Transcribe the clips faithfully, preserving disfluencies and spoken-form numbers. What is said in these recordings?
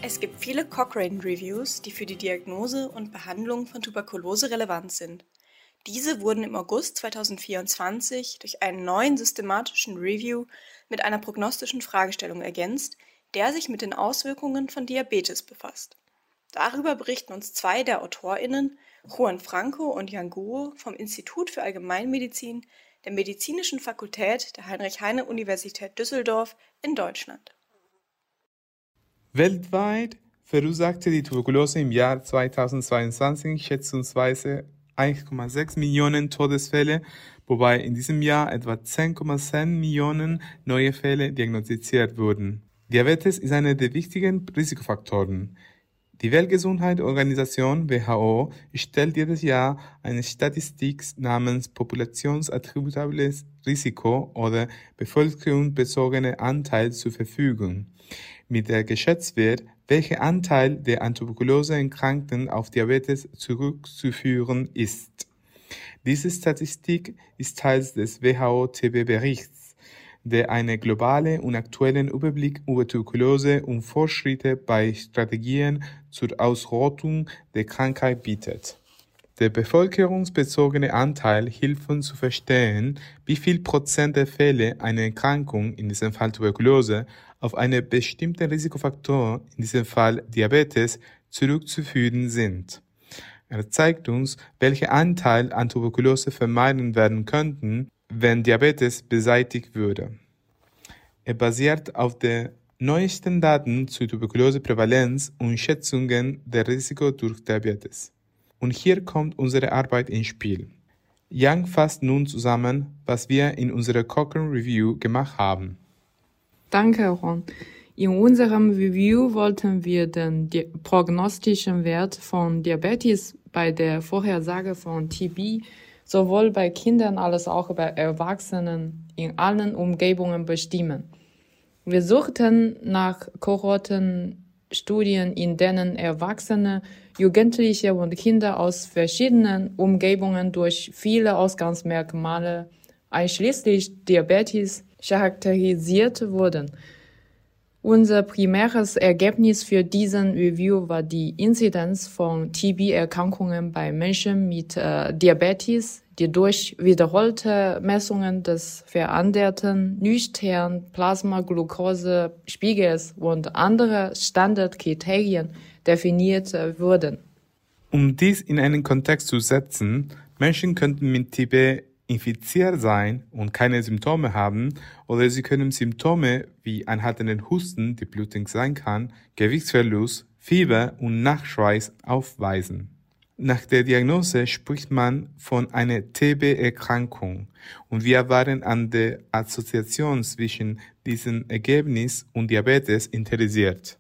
Es gibt viele Cochrane-Reviews, die für die Diagnose und Behandlung von Tuberkulose relevant sind. Diese wurden im August zweitausendvierundzwanzig durch einen neuen systematischen Review mit einer prognostischen Fragestellung ergänzt, der sich mit den Auswirkungen von Diabetes befasst. Darüber berichten uns zwei der AutorInnen, Juan Franco und Yang Guo vom Institut für Allgemeinmedizin der Medizinischen Fakultät der Heinrich-Heine-Universität Düsseldorf in Deutschland. Weltweit verursachte die Tuberkulose im Jahr zweitausendzweiundzwanzig schätzungsweise eins Komma sechs Millionen Todesfälle, wobei in diesem Jahr etwa zehn Komma zehn Millionen neue Fälle diagnostiziert wurden. Diabetes ist einer der wichtigen Risikofaktoren. Die Weltgesundheitsorganisation W H O stellt jedes Jahr eine Statistik namens populationsattributables Risiko oder bevölkerungsbezogene Anteil zur Verfügung, mit der geschätzt wird, welcher Anteil der an Tuberkulose Erkrankten auf Diabetes zurückzuführen ist. Diese Statistik ist Teil des W H O-T B-Berichts, der einen globalen und aktuellen Überblick über Tuberkulose und Fortschritte bei Strategien zur Ausrottung der Krankheit bietet. Der bevölkerungsbezogene Anteil hilft uns zu verstehen, wie viel Prozent der Fälle einer Erkrankung, in diesem Fall Tuberkulose, auf einen bestimmten Risikofaktor, in diesem Fall Diabetes, zurückzuführen sind. Er zeigt uns, welcher Anteil an Tuberkulose vermeiden werden könnten, wenn Diabetes beseitigt würde. Er basiert auf den neuesten Daten zur Tuberkuloseprävalenz und Schätzungen der Risiko durch Diabetes. Und hier kommt unsere Arbeit ins Spiel. Yang fasst nun zusammen, was wir in unserer Cochrane Review gemacht haben. Danke, Ron. In unserem Review wollten wir den di- prognostischen Wert von Diabetes bei der Vorhersage von T B sowohl bei Kindern als auch bei Erwachsenen in allen Umgebungen bestimmen. Wir suchten nach Kohortenstudien, in denen Erwachsene, Jugendliche und Kinder aus verschiedenen Umgebungen durch viele Ausgangsmerkmale, einschließlich Diabetes, charakterisiert wurden. Unser primäres Ergebnis für diesen Review war die Inzidenz von T B-Erkrankungen bei Menschen mit äh, Diabetes, die durch wiederholte Messungen des veränderten nüchternen Plasma-Glucose-Spiegels und andere Standardkriterien definiert äh, wurden. Um dies in einen Kontext zu setzen, Menschen könnten mit T B infiziert sein und keine Symptome haben, oder sie können Symptome wie anhaltenden Husten, die blutig sein kann, Gewichtsverlust, Fieber und Nachschweiß aufweisen. Nach der Diagnose spricht man von einer T B-Erkrankung und wir waren an der Assoziation zwischen diesem Ergebnis und Diabetes interessiert.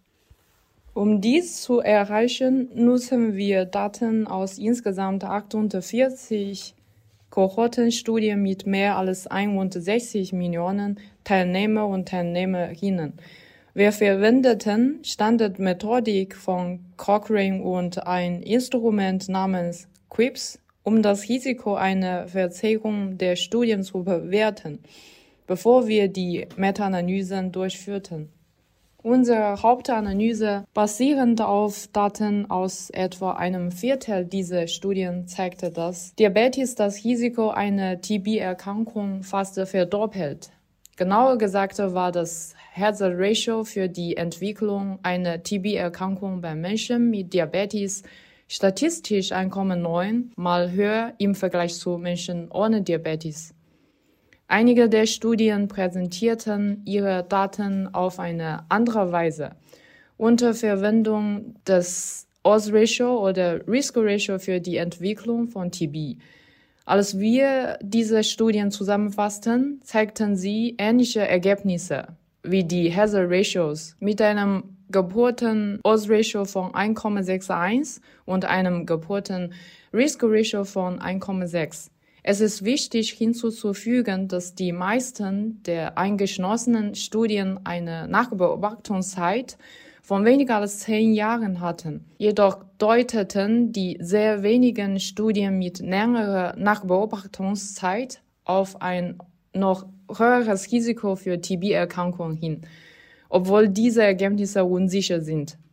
Um dies zu erreichen, nutzen wir Daten aus insgesamt achtundvierzig Kohortenstudien mit mehr als einundsechzig Millionen Teilnehmer und Teilnehmerinnen. Wir verwendeten Standardmethodik von Cochrane und ein Instrument namens Q I P S, um das Risiko einer Verzerrung der Studien zu bewerten, bevor wir die Meta-Analysen durchführten. Unsere Hauptanalyse, basierend auf Daten aus etwa einem Viertel dieser Studien, zeigte, dass Diabetes das Risiko einer T B-Erkrankung fast verdoppelt. Genauer gesagt war das Hazard Ratio für die Entwicklung einer T B-Erkrankung bei Menschen mit Diabetes statistisch eins Komma neun mal höher im Vergleich zu Menschen ohne Diabetes. Einige der Studien präsentierten ihre Daten auf eine andere Weise. Unter Verwendung des Odds-Ratio oder Risk-Ratio für die Entwicklung von T B. Als wir diese Studien zusammenfassten, zeigten sie ähnliche Ergebnisse wie die Hazard Ratios mit einem Geburten-Odds-Ratio von eins Komma einundsechzig und einem Geburten-Risk-Ratio von eins Komma sechs. Es ist wichtig hinzuzufügen, dass die meisten der eingeschlossenen Studien eine Nachbeobachtungszeit von weniger als zehn Jahren hatten. Jedoch deuteten die sehr wenigen Studien mit längerer Nachbeobachtungszeit auf ein noch höheres Risiko für T B-Erkrankungen hin, obwohl diese Ergebnisse unsicher sind.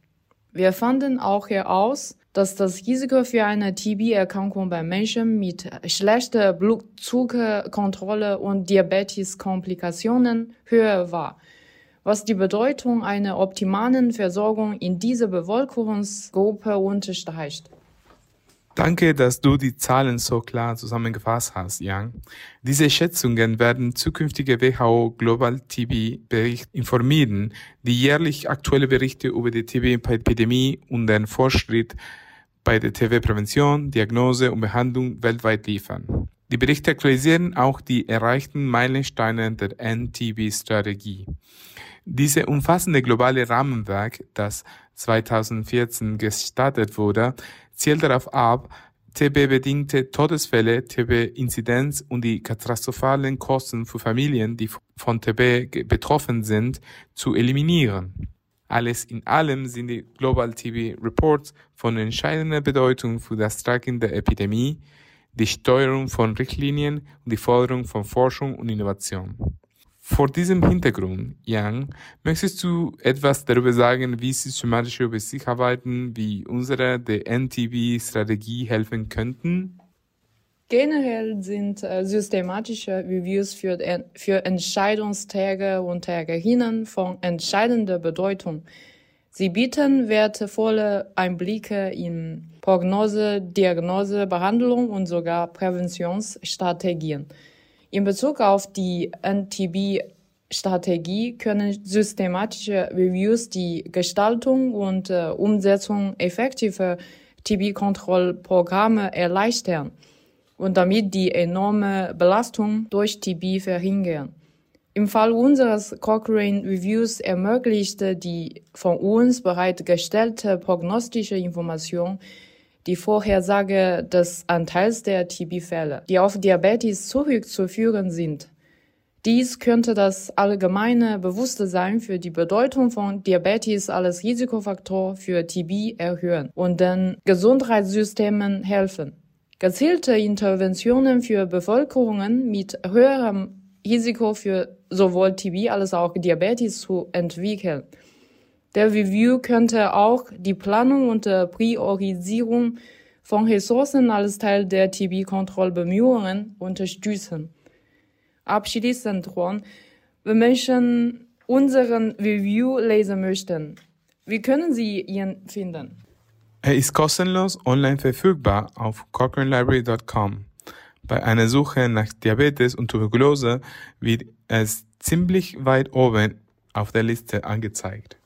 Wir fanden auch heraus, dass das Risiko für eine T B-Erkrankung bei Menschen mit schlechter Blutzuckerkontrolle und Diabetes-Komplikationen höher war, was die Bedeutung einer optimalen Versorgung in dieser Bevölkerungsgruppe unterstreicht. Danke, dass du die Zahlen so klar zusammengefasst hast, Yang. Diese Schätzungen werden zukünftige W H O Global T B-Bericht informieren, die jährlich aktuelle Berichte über die T B-Epidemie und den Fortschritt bei der T B-Prävention, Diagnose und Behandlung weltweit liefern. Die Berichte aktualisieren auch die erreichten Meilensteine der End T B-Strategie. Diese umfassende globale Rahmenwerk, das zweitausendvierzehn gestartet wurde, zielt darauf ab, T B-bedingte Todesfälle, T B-Inzidenz und die katastrophalen Kosten für Familien, die von T B betroffen sind, zu eliminieren. Alles in allem sind die Global T B Reports von entscheidender Bedeutung für das Tracking der Epidemie, die Steuerung von Richtlinien und die Förderung von Forschung und Innovation. Vor diesem Hintergrund, Yang, möchtest du etwas darüber sagen, wie systematische Übersichtsarbeiten wie unsere der End T B-Strategie helfen könnten? Generell sind äh, systematische Reviews für, für Entscheidungsträger und Trägerinnen von entscheidender Bedeutung. Sie bieten wertvolle Einblicke in Prognose, Diagnose, Behandlung und sogar Präventionsstrategien. In Bezug auf die End T B-Strategie können systematische Reviews die Gestaltung und äh, Umsetzung effektiver T B-Kontrollprogramme erleichtern und damit die enorme Belastung durch T B verhindern. Im Fall unseres Cochrane Reviews ermöglichte die von uns bereitgestellte prognostische Information die Vorhersage des Anteils der T B-Fälle, die auf Diabetes zurückzuführen sind. Dies könnte das allgemeine Bewusstsein für die Bedeutung von Diabetes als Risikofaktor für T B erhöhen und den Gesundheitssystemen helfen. Gezielte Interventionen für Bevölkerungen mit höherem Risiko für sowohl T B als auch Diabetes zu entwickeln. Der Review könnte auch die Planung und Priorisierung von Ressourcen als Teil der T B-Kontrollbemühungen unterstützen. Abschließend, Ron, wenn Menschen unseren Review lesen möchten, wie können sie ihn finden? Er ist kostenlos online verfügbar auf cochrane library dot com. Bei einer Suche nach Diabetes und Tuberkulose wird es ziemlich weit oben auf der Liste angezeigt.